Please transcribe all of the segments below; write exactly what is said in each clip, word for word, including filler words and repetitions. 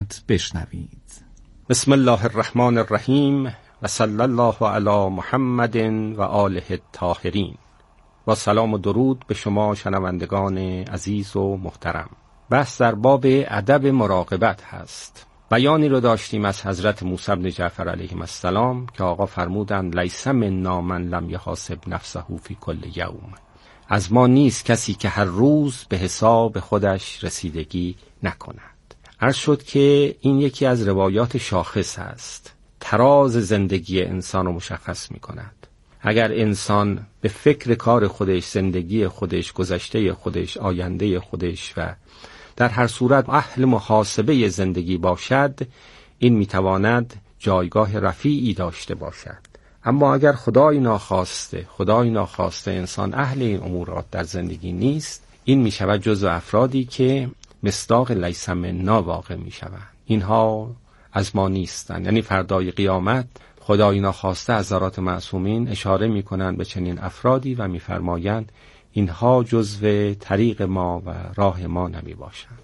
حکمت بشنوید. بسم الله الرحمن الرحیم و صلی الله علی محمد و آله الطاهرین. و سلام و درود به شما شنوندگان عزیز و محترم. بحث در باب ادب مراقبت هست. بیانی رو داشتیم از حضرت موسی بن جعفر علیه السلام که آقا فرمودند لیس منا من لم یحاسب نفسه فی کل یوم. از ما نیست کسی که هر روز به حساب خودش رسیدگی نکند. عرض شد که این یکی از روایات شاخص است. تراز زندگی انسان رو مشخص می کند. اگر انسان به فکر کار خودش، زندگی خودش، گذشته خودش، آینده خودش و در هر صورت اهل محاسبه زندگی باشد، این میتواند جایگاه رفیعی داشته باشد. اما اگر خدای ناخواسته خدای ناخواسته انسان اهل این امورات در زندگی نیست، این میشود جزو افرادی که مصداق لیس منا واقع میشوند. اینها از ما نیستند. یعنی فردای قیامت خدای ناخواسته حضرات معصومین اشاره میکنند به چنین افرادی و میفرمایند اینها جزو طریق ما و راه ما نمی باشند.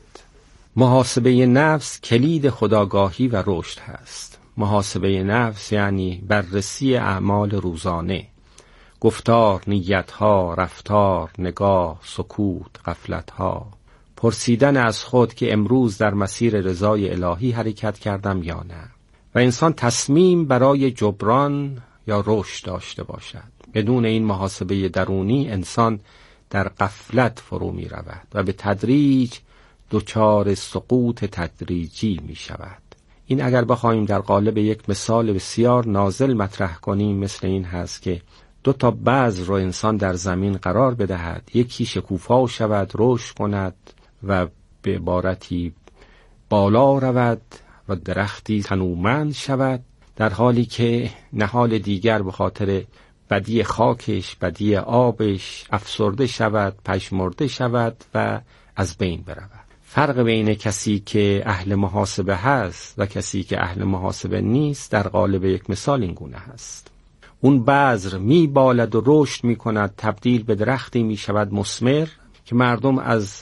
محاسبه نفس کلید خودآگاهی و رشد هست. محاسبه نفس یعنی بررسی اعمال روزانه، گفتار، نیتها، رفتار، نگاه، سکوت، غفلتها، پرسیدن از خود که امروز در مسیر رضای الهی حرکت کردم یا نه، و انسان تصمیم برای جبران یا رشد داشته باشد. بدون این محاسبه درونی انسان در غفلت فرو می رود و به تدریج دچار سقوط تدریجی می شود. این اگر بخوایم در قالب یک مثال بسیار نازل مطرح کنیم، مثل این هست که دو تا بذر رو انسان در زمین قرار بدهد، یکی شکوفا شود، رشد کند و به عبارتی بالا رود و درختی تنومند شود، در حالی که نهال دیگر به خاطر بدی خاکش، بدی آبش افسرده شود، پژمرده شود و از بین برود. فرق بین کسی که اهل محاسبه هست و کسی که اهل محاسبه نیست در قالب یک مثال این گونه هست. اون بذر می بالد و رشد می کند، تبدیل به درختی می شود مثمر که مردم از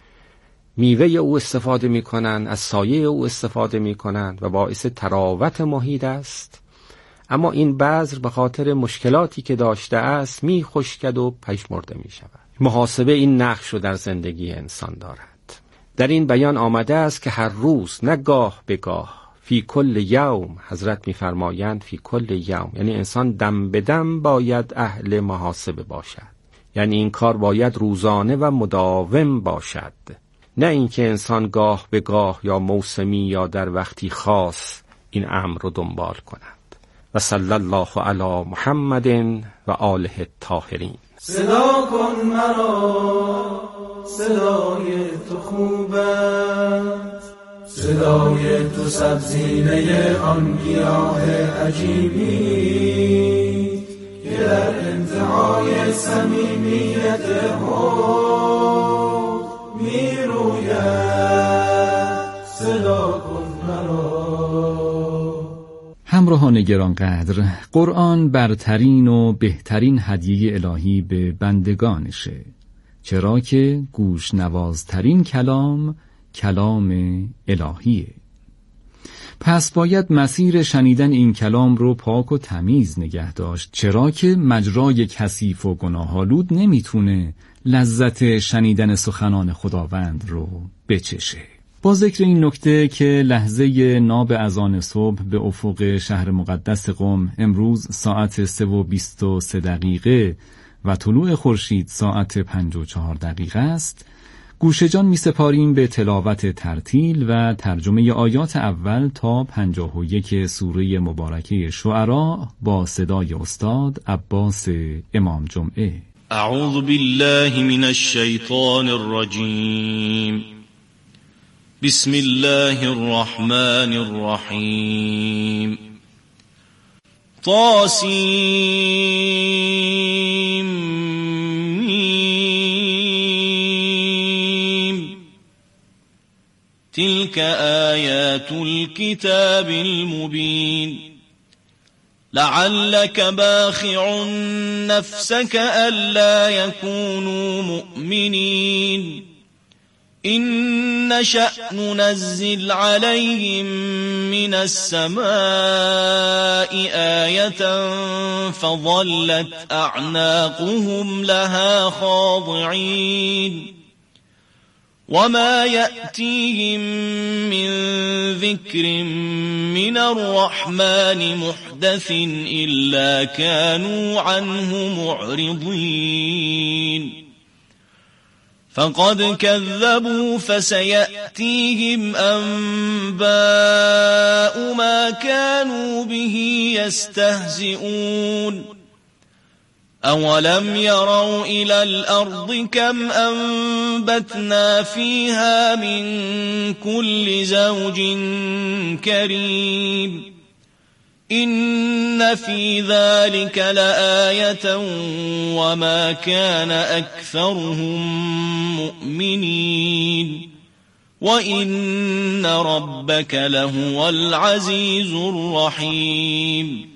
میوه او استفاده می کنند، از سایه او استفاده می کنند و باعث تراوت محیط است. اما این بذر به خاطر مشکلاتی که داشته است می خشکد و پژمرده می شود. محاسبه این نقش رو در زندگی انسان دارد. در این بیان آمده است که هر روز، نه گاه به گاه، فی کل یوم، حضرت می فرمایند فی کل یوم، یعنی انسان دم به دم باید اهل محاسبه باشد. یعنی این کار باید روزانه و مداوم باشد، نه اینکه انسان گاه به گاه یا موسمی یا در وقتی خاص این امر رو دنبال کند. و صلی الله علی محمد و آله الطاهرین. صدا کن مرا، صدای تو خوب است، صدای تو سبزینه آن گیاه عجیبی که در انتهای صمیمیت حب می روید. صدا کن مرا. همراهان گرانقدر، قرآن برترین و بهترین هدیه الهی به بندگانشه، چرا که گوش نوازترین کلام کلام الهیه. پس باید مسیر شنیدن این کلام رو پاک و تمیز نگه داشت، چرا که مجرای کثیف و گناه‌آلود نمیتونه لذت شنیدن سخنان خداوند رو بچشه. با ذکر این نکته که لحظه ناب اذان صبح به افق شهر مقدس قم امروز ساعت سه و بیست و سه دقیقه و طلوع خورشید ساعت پنج و چهار دقیقه است، گوش جان می سپاریم به تلاوت ترتیل و ترجمه آیات اول تا پنجاه و یک سوره مبارکه شعراء با صدای استاد عباس امام جمعه. اعوذ بالله من الشیطان الرجیم. بسم الله الرحمن الرحیم. طاسیم میم. تلك آیات الكتاب المبین. لعلك باخع نفسك ألا يكونوا مؤمنين إن نشأ ننزل عليهم من السماء آية فظلت أعناقهم لها خاضعين وما يأتيهم من ذكر من الرحمن محدث إلا كانوا عنه معرضين فقد كذبوا فسيأتيهم أنباء ما كانوا به يستهزئون أولم يروا إلى الأرض كم أنبتنا فيها من كل زوج كريم إن في ذلك لآية وما كان أكثرهم مؤمنين وإن ربك لهو العزيز الرحيم.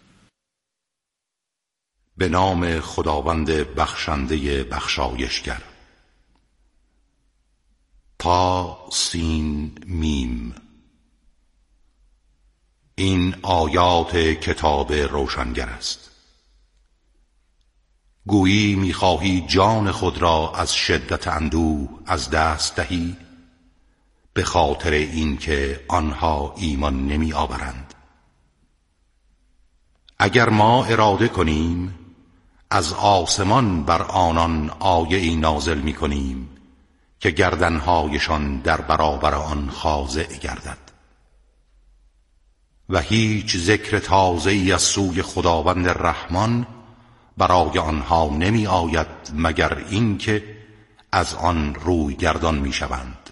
به نام خداوند بخشنده بخشایشگر. تا سین میم. این آیات کتاب روشنگر است. گویی می‌خواهی جان خود را از شدت اندوه از دست دهی به خاطر اینکه آنها ایمان نمی آورند. اگر ما اراده کنیم از آسمان بر آنان آیه‌ای نازل می کنیم که گردنهایشان در برابر آن خاضع گردد و هیچ ذکر تازه‌ای از سوی خداوند رحمان برای آنها نمی آید مگر اینکه از آن روی گردان می شوند.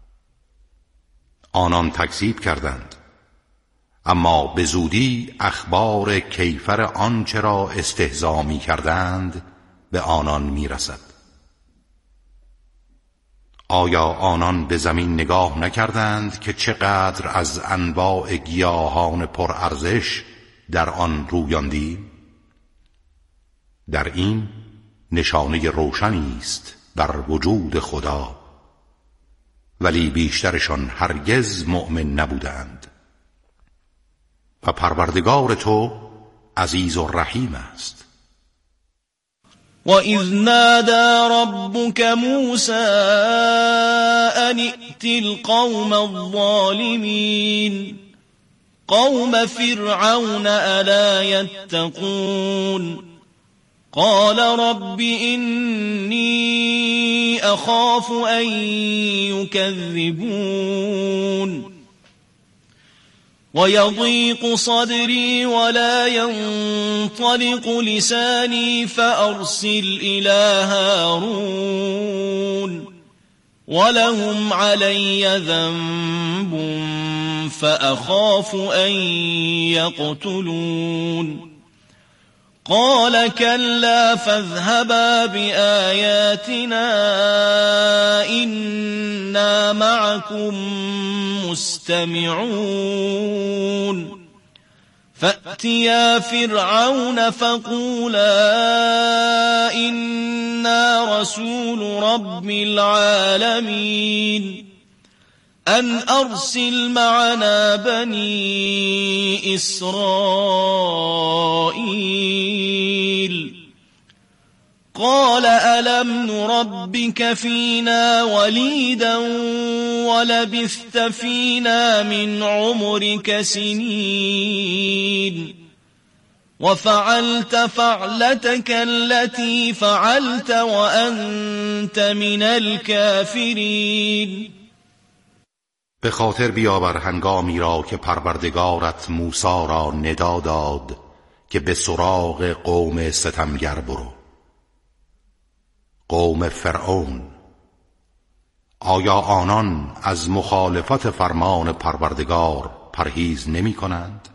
آنان تکذیب کردند اما به زودی اخبار کیفر آنچه را استهزا می کردند به آنان می رسد. آیا آنان به زمین نگاه نکردند که چقدر از انواع گیاهان پرارزش در آن رویاندیم؟ در این نشانه روشنی است بر وجود خدا، ولی بیشترشان هرگز مؤمن نبودند. و پروردگار تو عزیز و رحیم است. وَإِذْ نَادَى رَبُّكَ مُوسَىٰ أَنِ ائْتِ الْقَوْمَ الظَّالِمِينَ قَوْمَ فِرْعَوْنَ أَلَا يَتَّقُونَ قَالَ رَبِّ إِنِّي أَخَافُ أَن يُكَذِّبُونِ وَيَضِيقُ صَدْرِي وَلَا يَنطَلِقُ لِسَانِي فَأَرْسِلْ إِلَىٰ هَارُونَ وَلَهُمْ عَلَيَّ ذَنبٌ فَأَخَافُ أَن يَقْتُلُونِ قال كلا فاذهبا بآياتنا إنا معكم مستمعون فأتيا فرعون فقولا إنا رسول رب العالمين أن أرسل معنا بني إسرائيل قال ألم نربك فينا وليدا ولبثت فينا من عمرك سنين وفعلت فعلتك التي فعلت وأنت من الكافرين. به خاطر بیاور هنگامی را که پروردگارت موسی را ندا داد که به سراغ قوم ستمگر برو. قوم فرعون، آیا آنان از مخالفت فرمان پروردگار پرهیز نمی کنند؟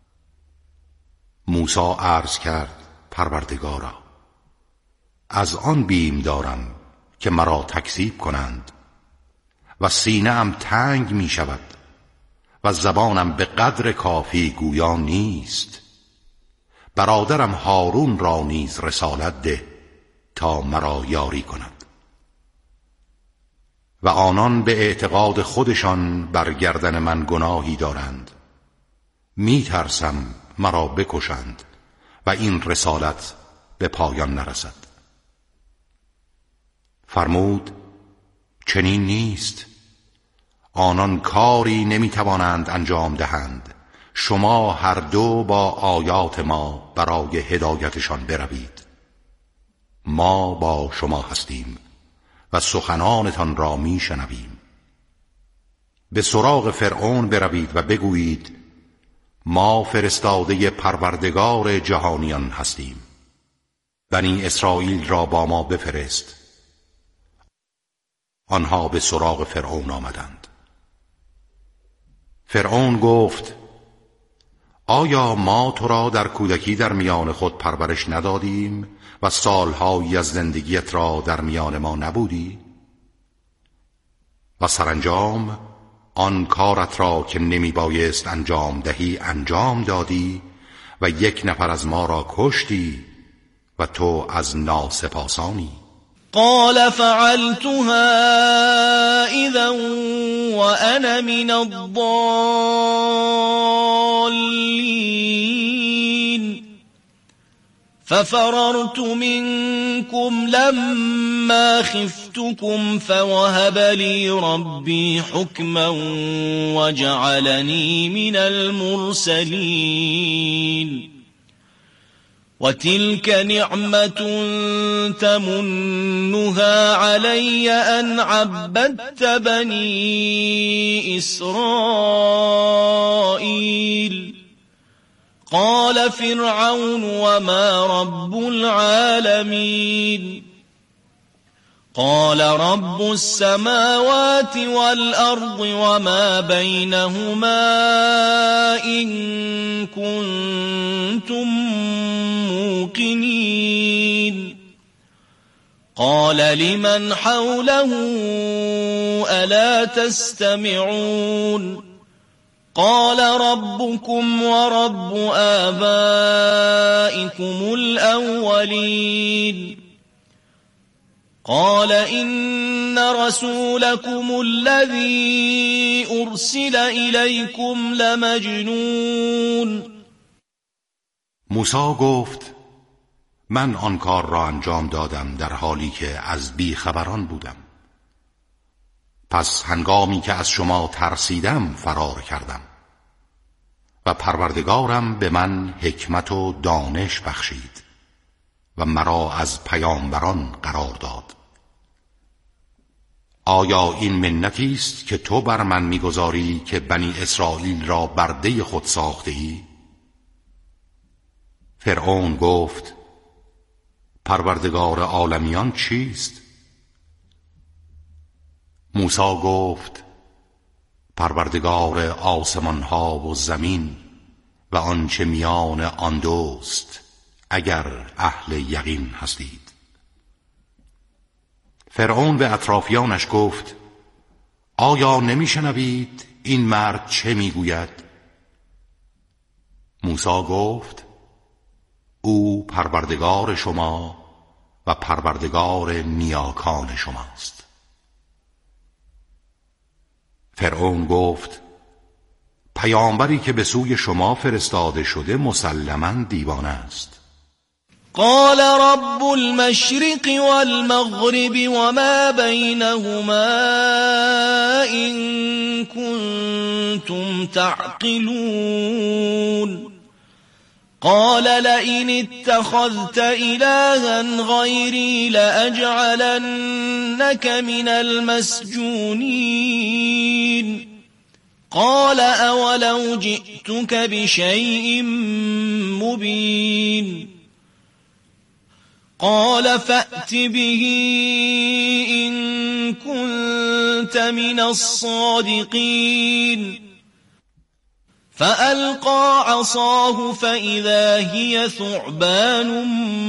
موسی عرض کرد پروردگارا، از آن بیم دارم که مرا تکذیب کنند و سینه‌ام تنگ می شود و زبانم به قدر کافی گویا نیست. برادرم هارون را نیز رسالت ده تا مرا یاری کند. و آنان به اعتقاد خودشان بر گردن من گناهی دارند. می ترسم مرا بکشند و این رسالت به پایان نرسد. فرمود چنین نیست، آنان کاری نمی توانند انجام دهند. شما هر دو با آیات ما برای هدایتشان بروید. ما با شما هستیم و سخنانتان را می شنویم. به سراغ فرعون بروید و بگویید ما فرستاده پروردگار جهانیان هستیم. بنی اسرائیل را با ما بفرست. آنها به سراغ فرعون آمدند. فرعون گفت آیا ما تو را در کودکی در میان خود پرورش ندادیم و سالهایی از زندگیت را در میان ما نبودی؟ و سرانجام آن کارت را که نمی بایست انجام دهی انجام دادی و یک نفر از ما را کشتی و تو از ناسپاسانی. قال فعلتها إذا وأنا من الضالين ففررت منكم لما خفتكم فوهب لي ربي حكما وجعلني من المرسلين وتلك نعمة تمنها علي أن عبدت بني إسرائيل قال فرعون وما رب العالمين قال رب السماوات والأرض وما بينهما إن كنتم موقنين قال لمن حوله ألا تستمعون قال ربكم ورب آبائكم الأولين قال إن رسولكم الذي أرسل إليكم لمجنون. موسی گفت من آن کار را انجام دادم در حالی که از بیخبران بودم. پس هنگامی که از شما ترسیدم فرار کردم و پروردگارم به من حکمت و دانش بخشید و مرا از پیامبران قرار داد. آیا این منتی است که تو بر من می‌گذاری که بنی اسرائیل را برده خود ساخته ای؟ فرعون گفت پروردگار عالمیان چیست؟ موسی گفت پروردگار آسمان ها و زمین و آنچه میان آن دوست اگر اهل یقین هستید. فرعون به اطرافیانش گفت آیا نمیشنوید این مرد چه میگوید؟ موسی گفت او پروردگار شما و پروردگار نیاکان شماست. فرعون گفت پیامبری که به سوی شما فرستاده شده مسلماً دیوانه است. قال رب المشرق والمغرب وما بينهما إن كنتم تعقلون قال لئن اتخذت إلها غيري لأجعلنك من المسجونين قال أولو جئتك بشيء مبين قال فأت به إن كنت من الصادقين فألقى عصاه فإذا هي ثعبان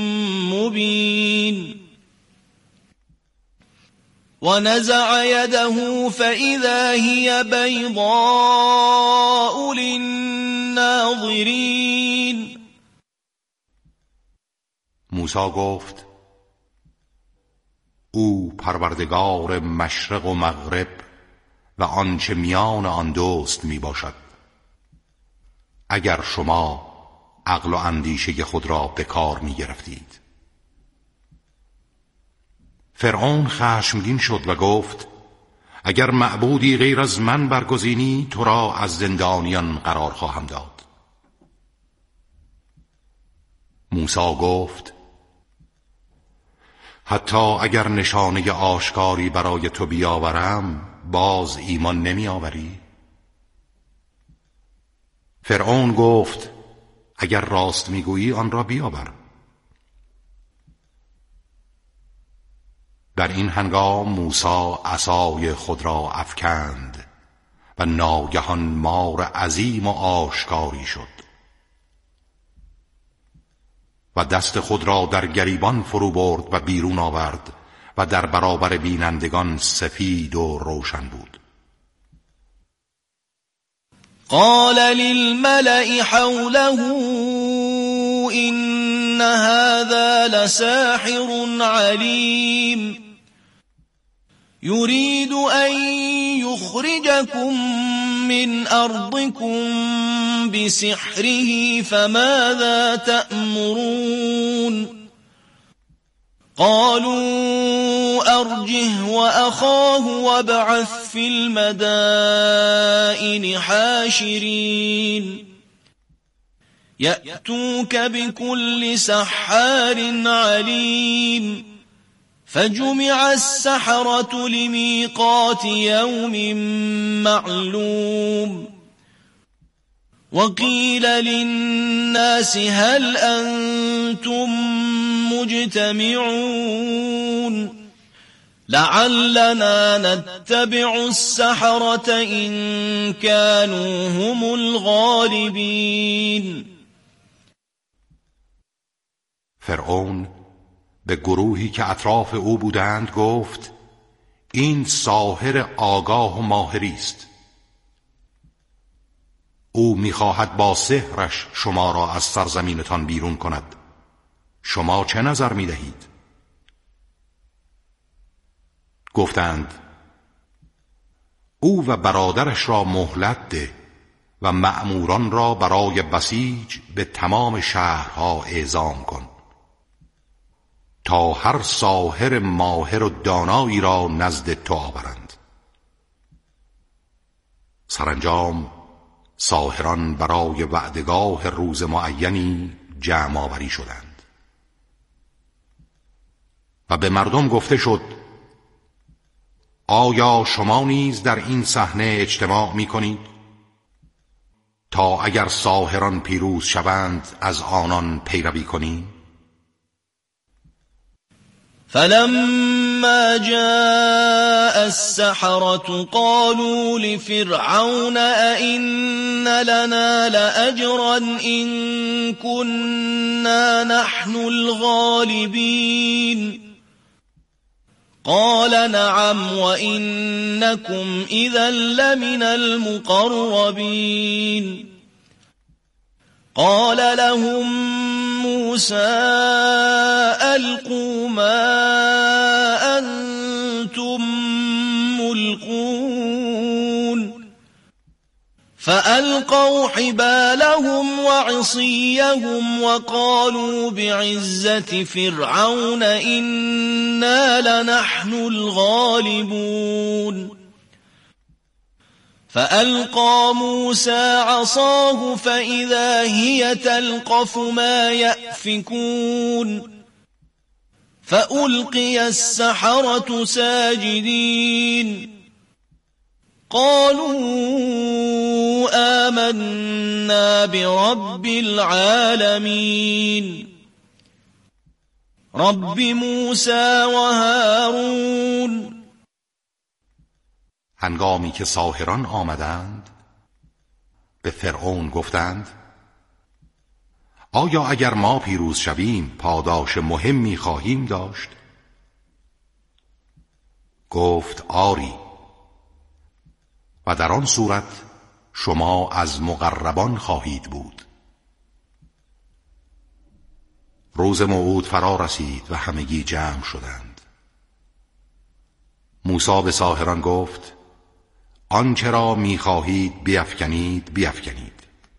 مبين ونزع يده فإذا هي بيضاء للناظرين. موسی گفت او پروردگار مشرق و مغرب و آنچه میان آن دوست می باشد. اگر شما عقل و اندیشه خود را به کار می گرفتید. فرعون خشمگین شد و گفت اگر معبودی غیر از من برگزینی تو را از زندانیان قرار خواهم داد. موسی گفت حتی اگر نشانه آشکاری برای تو بیاورم باز ایمان نمی آوری؟ فرعون گفت اگر راست میگویی آن را بیاور. در این هنگام موسی عصای خود را افکند و ناگهان مار عظیم و آشکاری شد و دست خود را در گریبان فرو برد و بیرون آورد و در برابر بینندگان سفید و روشن بود. قال للملأ حوله إن هذا لساحر عليم يريد أن يخرجكم من أرضكم بسحره فماذا تأمرون قالوا أرجه وأخاه وابعث في المدائن حاشرين يأتوك بكل سحار عليم فجمع السحرة لميقات يوم معلوم وقيل للناس هل أنتم مجتمعون لعلنا نتبع السحرة إن كانوا هم الغالبين. فرعون به گروهی که اطراف او بودند گفت این ساحر آگاه و ماهری است. او می‌خواهد با سحرش شما را از سرزمینتان بیرون کند. شما چه نظر می‌دهید؟ گفتند او و برادرش را مهلت ده و مأموران را برای بسیج به تمام شهرها اعزام کن تا هر ساحر ماهر و دانایی را نزد تو آورند. سرانجام ساحران برای وعدگاه روز معینی جمع آوری شدند و به مردم گفته شد آیا شما نیز در این صحنه اجتماع می کنید تا اگر ساحران پیروز شوند از آنان پیروی کنید؟ فلما جاء السحرة قالوا لفرعون أئن لنا لأجرا إن كنا نحن الغالبين قال نعم وإنكم إذا لمن المقربين قال لهم موسى ألقوا ما أنتم ملقون فألقوا حبالهم وعصيهم وقالوا بعزة فرعون إنا لنحن الغالبون فألقى موسى عصاه فإذا هي تلقف ما يأفكون فألقي السحرة ساجدين قالوا آمنا برب العالمين رب موسى وهارون. هنگامی که ساحران آمدند به فرعون گفتند آیا اگر ما پیروز شویم پاداش مهمی خواهیم داشت؟ گفت آری و در آن صورت شما از مقربان خواهید بود. روز موعود فرا رسید و همگی جمع شدند. موسی به ساحران گفت آنچه را می‌خواهید بیفکنید بیفکنید.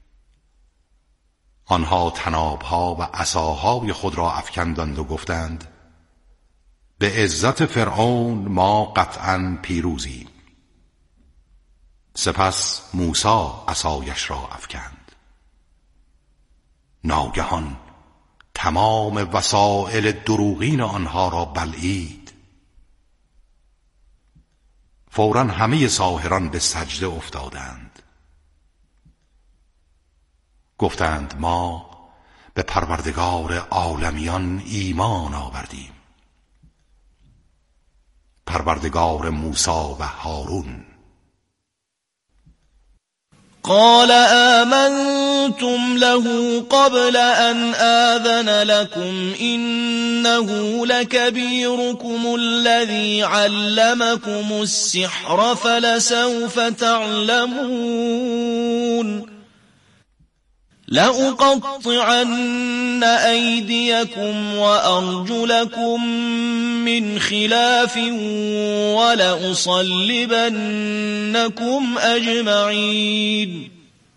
آنها طناب‌ها و عصاهای خود را افکندند و گفتند به عزت فرعون ما قطعاً پیروزیم. سپس موسی عصایش را افکند. ناگهان تمام وسایل دروغین آنها را بلعید. فوراً همه ساحران به سجده افتادند. گفتند ما به پروردگار عالمیان ایمان آوردیم، پروردگار موسی و هارون. قال آمنتم له قبل أن آذن لكم إنه لكبيركم الذي علمكم السحر فلسوف تعلمون لأقطعن أيديكم وأرجلكم من خلاف ولأصلبنكم أجمعين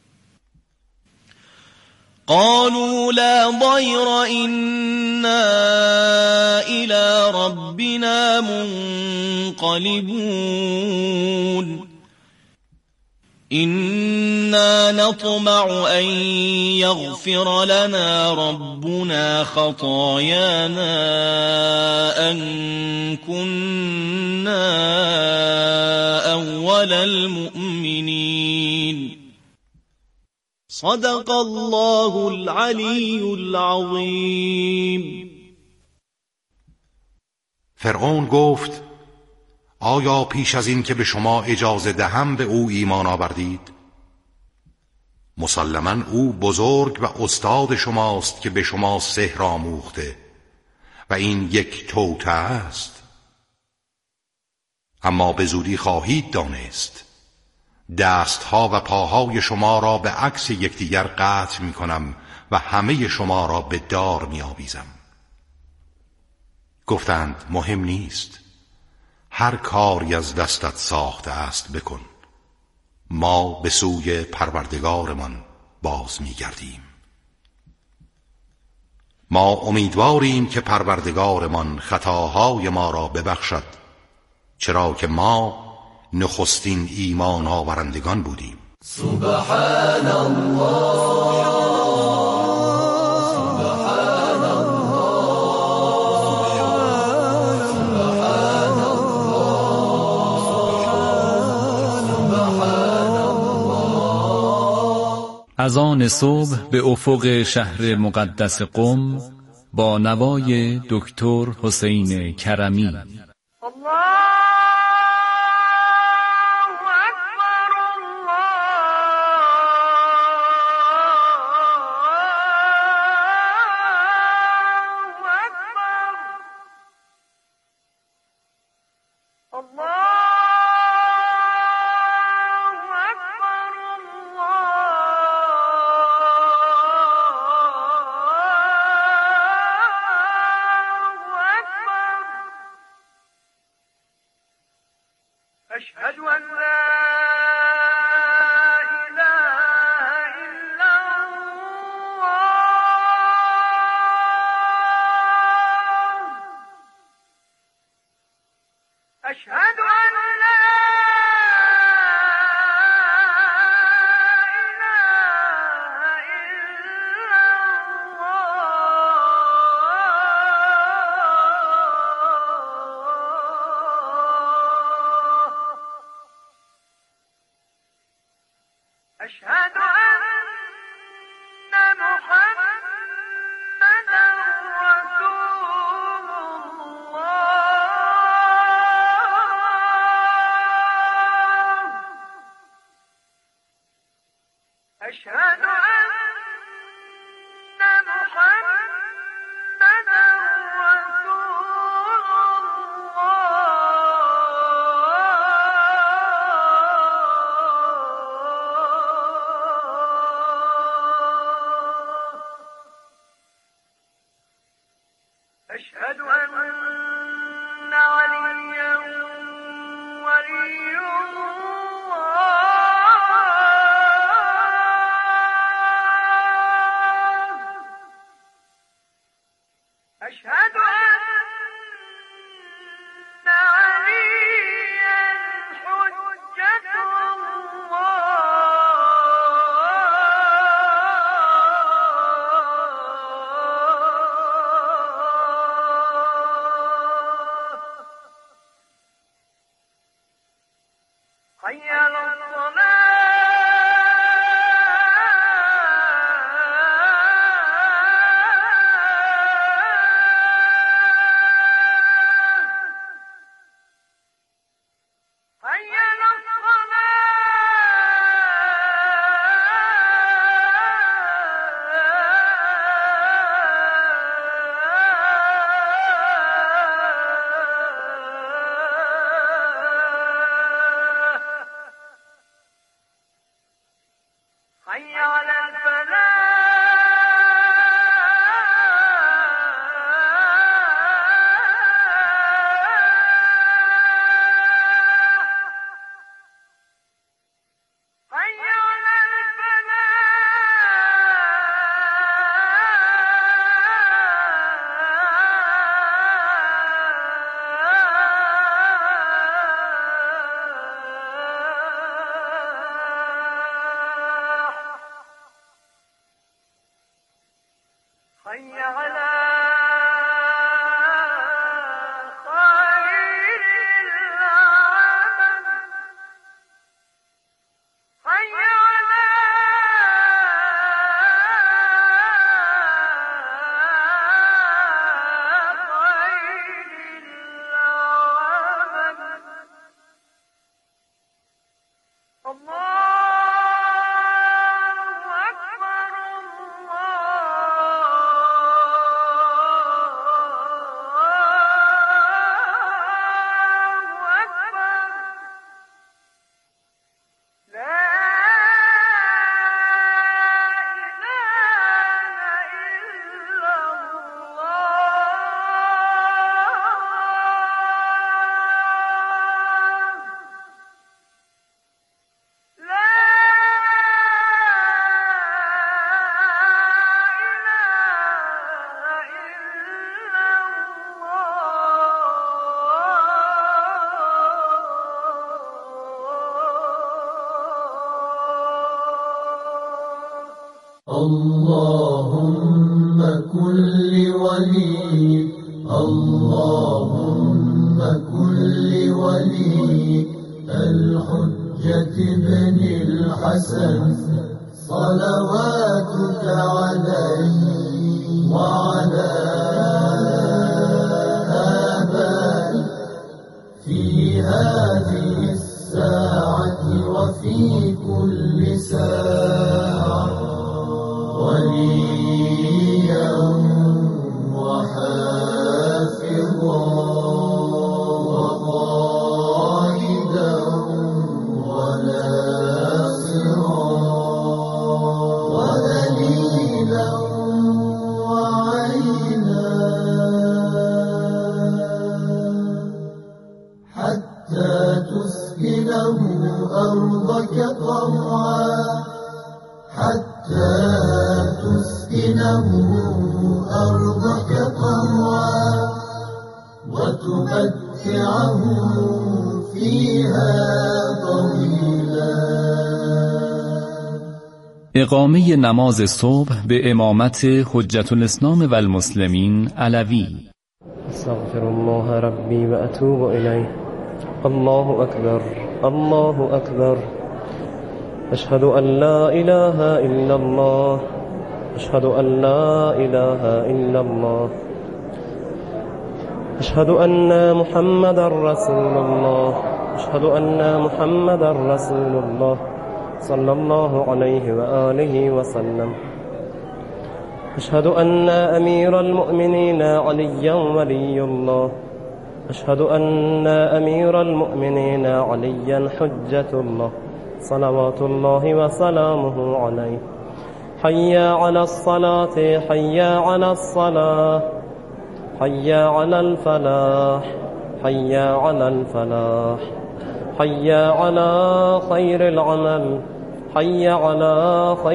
قالوا لا ضير إنا إلى ربنا منقلبون إنا نطمع أن يغفر لنا ربنا خطايانا أن كنا أول المؤمنين صدق الله العلی العظیم. فرعون گفت آیا پیش از این که به شما اجازه دهم به او ایمان آوردید؟ مسلماً او بزرگ و استاد شماست که به شما سحر آموخته و این یک توطئه است. اما به زودی خواهید دانست دستها و پاهای شما را به عکس یکدیگر قطع می کنم و همه شما را به دار می آویزم. گفتند مهم نیست، هر کاری از دستت ساخته است بکن، ما به سوی پروردگارمان باز می گردیم. ما امیدواریم که پروردگارمان خطاهای ما را ببخشد، چرا که ما نخستین ایمان آورندگان بودیم. سبحان الله سبحان الله سبحان الله. از آن صبح به افق شهر مقدس قم با نوای دکتر حسین کرمی. أشهد أن لا إله إلا الله أشهد أن لا أشهد أن محمدا رسول الله أشهد أن محمدا أشهد أن عليا حي على الفلاح حي على حي على خير العمل حي على خير العمل الله اللهم كل ولي اللهم كل ولي الحجة بن الحسن صلواتك عليه وعلى آبائه في هذه الساعة وفي كل ساعة وليا وحافظا وقائدا وناصرا ودليلا وعينا حتى تسكنه أرضك طوعا حتى تسكنه أرضك طوعا وتمتعه فيها طويلا. اقامه نماز صبح به امامت حجت الاسلام و المسلمین علوی. استغفر الله ربی و اتوب الیه. الله اکبر الله اکبر. أشهد أن لا إله إلا الله أشهد أن لا إله إلا الله أشهد أن محمد رسول الله أشهد أن محمد رسول الله صلى الله عليه وآله وسلم. أشهد أن أمير المؤمنين عليا ولي الله أشهد أن أمير المؤمنين عليا حجة الله صلوات الله وسلامه عليه. حي على الصلاة حي على الصلاة حي على الفلاح حي على الفلاح حي على خير العمل حي على خير